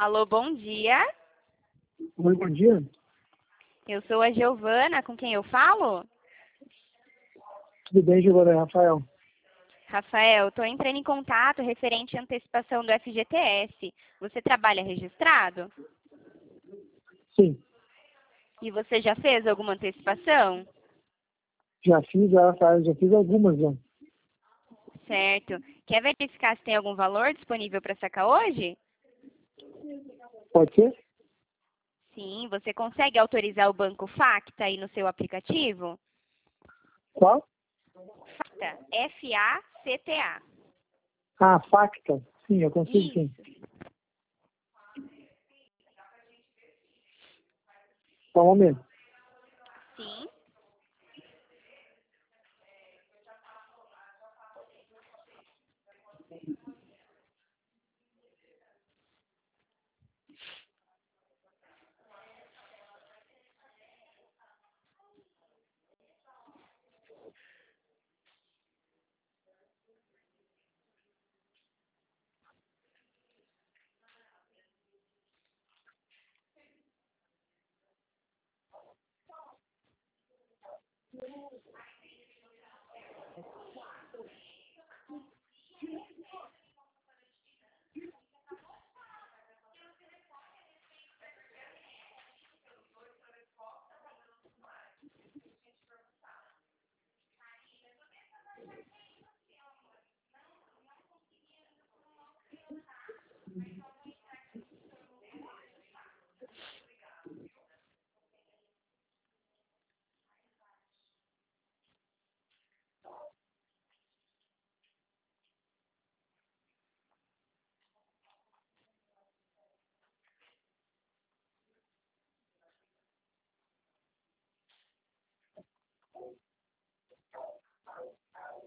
Alô, bom dia. Oi, bom dia. Eu sou a Giovana, com quem eu falo? Tudo bem, Giovana? É Rafael. Rafael, estou entrando em contato referente à antecipação do FGTS. Você trabalha registrado? Sim, E você já fez alguma antecipação? já fiz, Rafael, já fiz algumas já. Certo. Quer verificar se tem algum valor disponível para sacar hoje? Pode ser? Sim, você consegue autorizar o Banco Facta aí no seu aplicativo? Qual? Facta, F-A-C-T-A. Ah, Facta. Sim, eu consigo sim. Isso. Só um momento. Sim.